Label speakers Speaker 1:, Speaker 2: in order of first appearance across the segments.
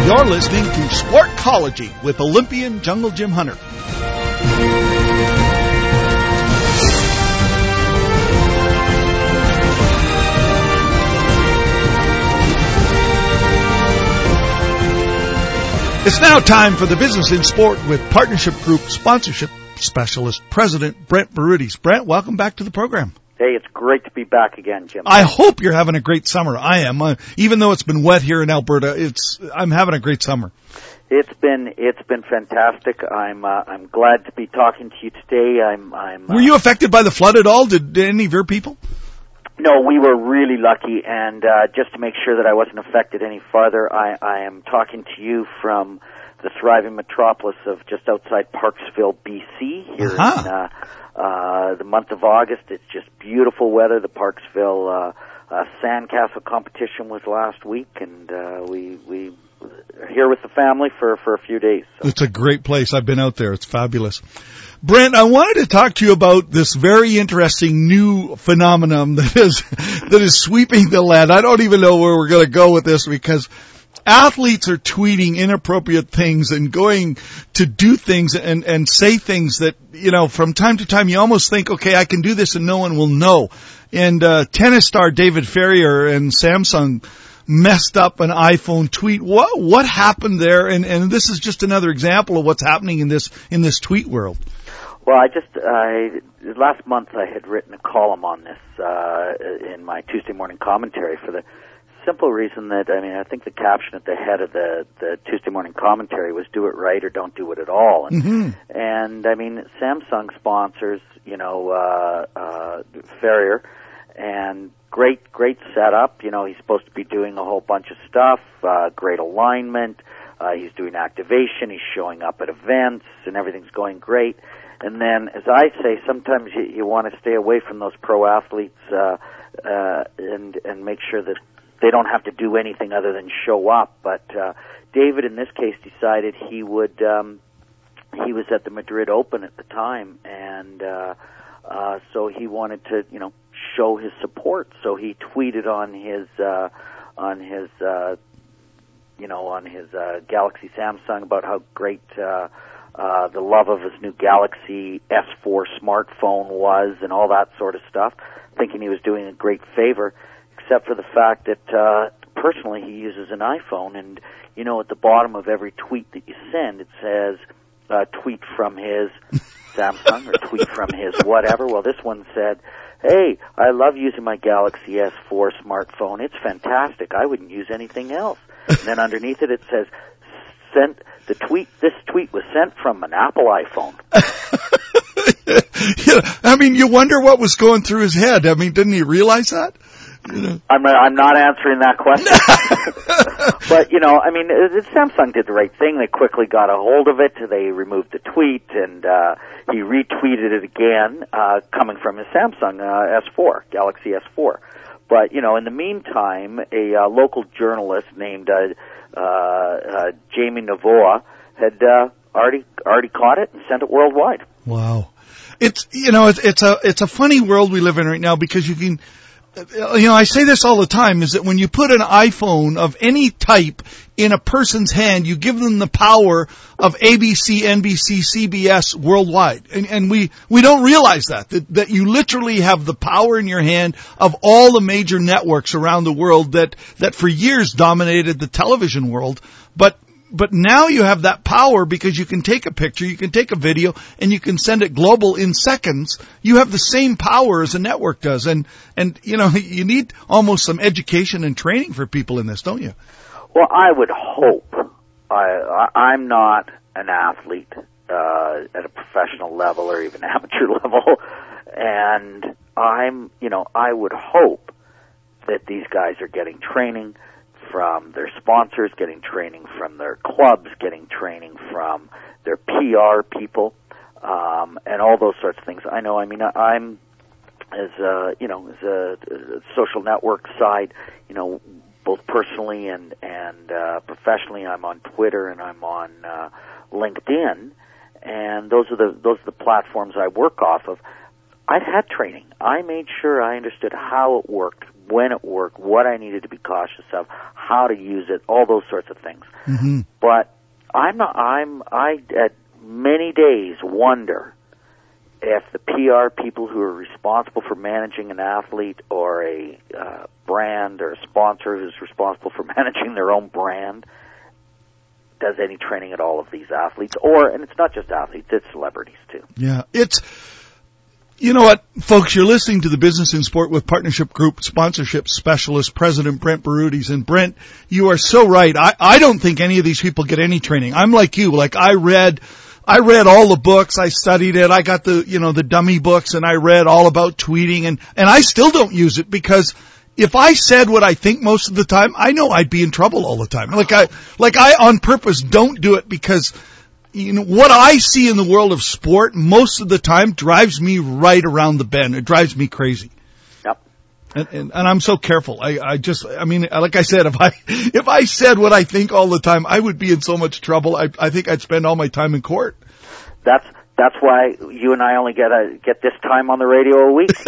Speaker 1: You're listening to Sportcology with Olympian Jungle Jim Hunter. It's now time for the Business in Sport with Partnership Group Sponsorship Specialist President Brent Berrutis. Brent, welcome back to the program.
Speaker 2: Hey, it's great to be back again, Jim.
Speaker 1: I hope you're having a great summer. I am. Even though it's been wet here in Alberta, I'm having a great summer.
Speaker 2: It's been fantastic. I'm glad to be talking to you today.
Speaker 1: Were you affected by the flood at all? Did any of your people?
Speaker 2: No, we were really lucky, and just to make sure that I wasn't affected any farther, I am talking to you from the thriving metropolis of just outside Parksville, BC, here in the month of August. It's just beautiful weather. The Parksville Sandcastle competition was last week, and we are here with the family for a few days. So.
Speaker 1: It's a great place. I've been out there. It's fabulous. Brent, I wanted to talk to you about this very interesting new phenomenon that is sweeping the land. I don't even know where we're going to go with this because athletes are tweeting inappropriate things and going to do things and say things that, you know, from time to time you almost think, okay, I can do this and no one will know. And tennis star David Ferrier and Samsung messed up an iPhone tweet. What happened there? And this is just another example of what's happening in this tweet world.
Speaker 2: Well, last month I had written a column on this in my Tuesday morning commentary for the simple reason that, I think the caption at the head of the Tuesday morning commentary was "Do it right or don't do it at all." And, Samsung sponsors, Ferrier, and great setup. He's supposed to be doing a whole bunch of stuff, great alignment. He's doing activation. He's showing up at events, and everything's going great. And then, as I say, sometimes you want to stay away from those pro athletes and make sure that they don't have to do anything other than show up. But David, in this case, decided he would. He was at the Madrid Open at the time, and so he wanted to, show his support. So he tweeted on his Galaxy Samsung about how great the love of his new Galaxy S4 smartphone was, and all that sort of stuff, thinking he was doing a great favor, except for the fact that personally he uses an iPhone, and at the bottom of every tweet that you send it says tweet from his Samsung or tweet from his whatever. Well, this one said, "Hey, I love using my Galaxy S4 smartphone. It's fantastic. I wouldn't use anything else." And then underneath it says, this tweet was sent from an Apple iPhone.
Speaker 1: You wonder what was going through his head. Didn't he realize that?
Speaker 2: I'm not answering that question. But, Samsung did the right thing. They quickly got a hold of it. They removed the tweet, and he retweeted it again, coming from his Samsung S4, Galaxy S4. But, in the meantime, a local journalist named Jamie Novoa had already caught it and sent it worldwide.
Speaker 1: Wow. It's a funny world we live in right now because you can, I say this all the time, is that when you put an iPhone of any type in a person's hand, you give them the power of ABC, NBC, CBS worldwide. And we don't realize that you literally have the power in your hand of all the major networks around the world that for years dominated the television world. But now you have that power because you can take a picture, you can take a video, and you can send it global in seconds. You have the same power as a network does. And you need almost some education and training for people in this, don't you?
Speaker 2: Well, I would hope. I'm not an athlete at a professional level or even amateur level, and I would hope that these guys are getting training from their sponsors, getting training from their clubs, getting training from their PR people, and all those sorts of things. I know. I'm as a social network side, both personally and professionally. I'm on Twitter and I'm on LinkedIn, and those are the platforms I work off of. I've had training. I made sure I understood how it worked, when it worked, what I needed to be cautious of, how to use it, all those sorts of things.
Speaker 1: Mm-hmm.
Speaker 2: But I at many days wonder if the PR people who are responsible for managing an athlete or a brand or a sponsor who's responsible for managing their own brand does any training at all of these athletes, and it's not just athletes, it's celebrities too.
Speaker 1: Yeah, you know what, folks, you're listening to the Business in Sport with Partnership Group Sponsorship Specialist, President Brent Berrutis. And Brent, you are so right. I don't think any of these people get any training. I'm like you. Like, I read all the books, I studied it, I got the dummy books, and I read all about tweeting, and I still don't use it because if I said what I think most of the time, I know I'd be in trouble all the time. Like I on purpose don't do it because, what I see in the world of sport most of the time drives me right around the bend. It drives me crazy.
Speaker 2: Yep.
Speaker 1: And I'm so careful. I mean, like I said, if I said what I think all the time, I would be in so much trouble. I think I'd spend all my time in court.
Speaker 2: That's why you and I only get this time on the radio a week.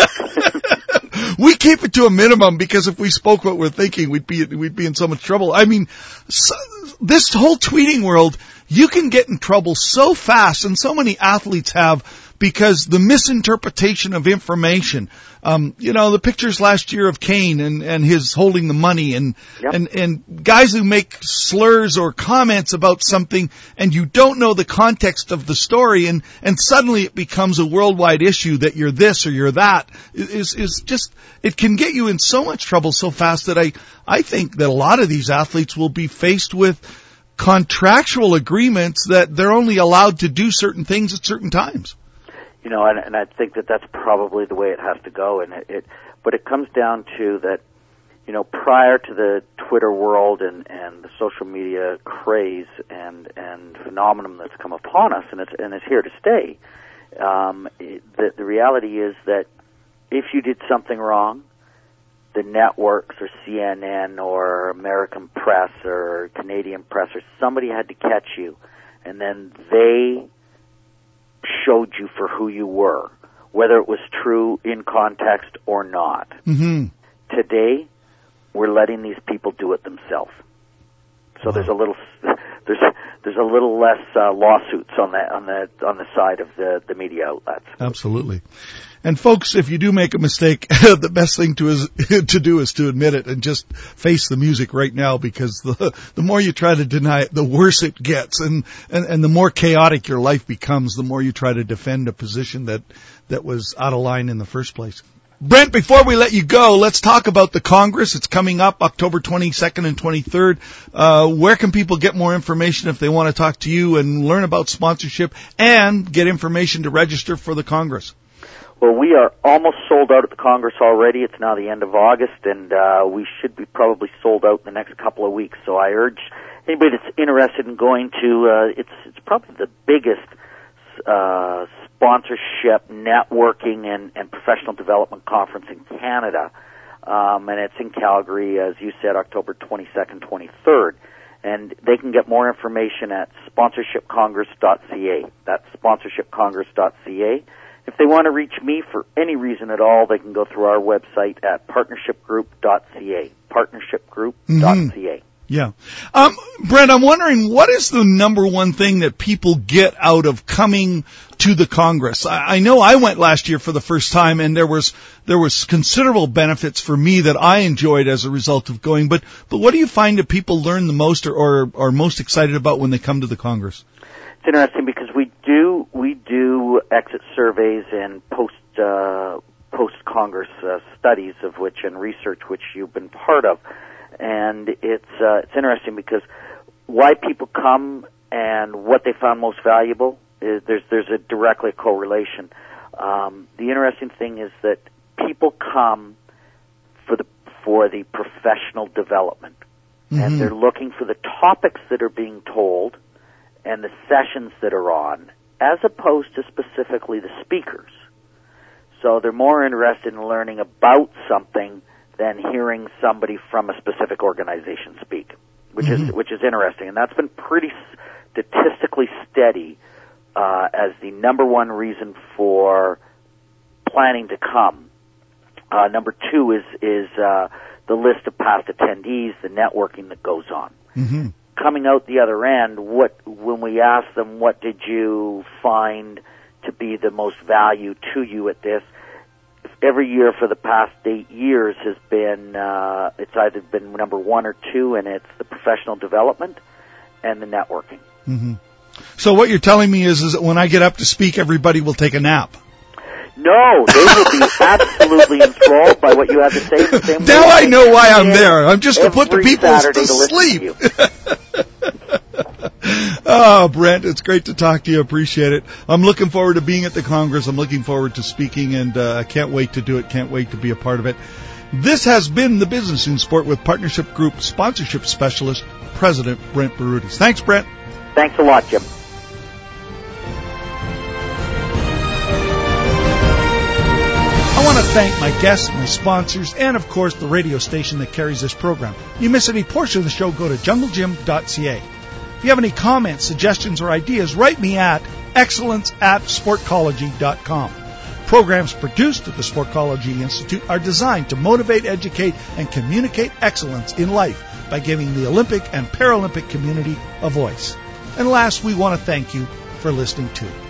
Speaker 1: We keep it to a minimum because if we spoke what we're thinking, we'd be in so much trouble. I mean, this whole tweeting world, you can get in trouble so fast, and so many athletes have, because the misinterpretation of information. The pictures last year of Kane and his holding the money and guys who make slurs or comments about something and you don't know the context of the story and suddenly it becomes a worldwide issue that you're this or you're that is just, it can get you in so much trouble so fast that I think that a lot of these athletes will be faced with contractual agreements that they're only allowed to do certain things at certain times.
Speaker 2: And I think that that's probably the way it has to go. But it comes down to that, prior to the Twitter world and the social media craze and phenomenon that's come upon us, and it's here to stay. The reality is that if you did something wrong, the networks or CNN or American press or Canadian press or somebody had to catch you, and then they showed you for who you were, whether it was true in context or not.
Speaker 1: Mm-hmm.
Speaker 2: Today, we're letting these people do it themselves. So there's a little less lawsuits on the side of the media outlets.
Speaker 1: Absolutely. And folks, if you do make a mistake, the best thing to do is to admit it and just face the music right now, because the more you try to deny it, the worse it gets, and the more chaotic your life becomes, the more you try to defend a position that was out of line in the first place. Brent, before we let you go, let's talk about the Congress. It's coming up October 22nd and 23rd. Where can people get more information if they want to talk to you and learn about sponsorship and get information to register for the Congress?
Speaker 2: Well, we are almost sold out at the Congress already. It's now the end of August, and we should be probably sold out in the next couple of weeks. So I urge anybody that's interested in going to, it's probably the biggest sponsorship, networking, and professional development conference in Canada. And it's in Calgary, as you said, October 22nd, 23rd. And they can get more information at sponsorshipcongress.ca. That's sponsorshipcongress.ca. If they want to reach me for any reason at all, they can go through our website at partnershipgroup.ca. Partnershipgroup.ca.
Speaker 1: Mm-hmm. Yeah. Brent, I'm wondering, what is the number one thing that people get out of coming to the Congress? I know I went last year for the first time, and there was considerable benefits for me that I enjoyed as a result of going. But what do you find that people learn the most or are most excited about when they come to the Congress?
Speaker 2: It's interesting because we do exit surveys and post-Congress studies of which and research which you've been part of. And it's interesting because why people come and what they found most valuable is there's a directly correlation. The interesting thing is that people come for the professional development, mm-hmm. and they're looking for the topics that are being told and the sessions that are on, as opposed to specifically the speakers. So they're more interested in learning about something than hearing somebody from a specific organization speak, which
Speaker 1: mm-hmm.
Speaker 2: is interesting, and that's been pretty statistically steady as the number one reason for planning to come. Number 2 is the list of past attendees, the networking that goes on.
Speaker 1: Mm-hmm.
Speaker 2: Coming out the other end, when we ask them what did you find to be the most value to you at this, every year for the past 8 years has been, it's either been number 1 or 2, and it's the professional development and the networking.
Speaker 1: Mm-hmm. So what you're telling me is that when I get up to speak, everybody will take a nap.
Speaker 2: No, they will be absolutely enthralled by what you have to say. The same
Speaker 1: now
Speaker 2: way
Speaker 1: I know why I'm there. I'm just to put the people
Speaker 2: Saturday
Speaker 1: to sleep. Oh, Brent, it's great to talk to you. Appreciate it. I'm looking forward to being at the Congress. I'm looking forward to speaking, and I can't wait to do it. Can't wait to be a part of it. This has been the Business in Sport with Partnership Group Sponsorship Specialist, President Brent Barutis. Thanks, Brent.
Speaker 2: Thanks a lot, Jim.
Speaker 1: I want to thank my guests, my sponsors, and, of course, the radio station that carries this program. If you miss any portion of the show, go to junglejim.ca. If you have any comments, suggestions, or ideas, write me at excellence@sportcology.com. Programs produced at the Sportcology Institute are designed to motivate, educate, and communicate excellence in life by giving the Olympic and Paralympic community a voice. And last, we want to thank you for listening too.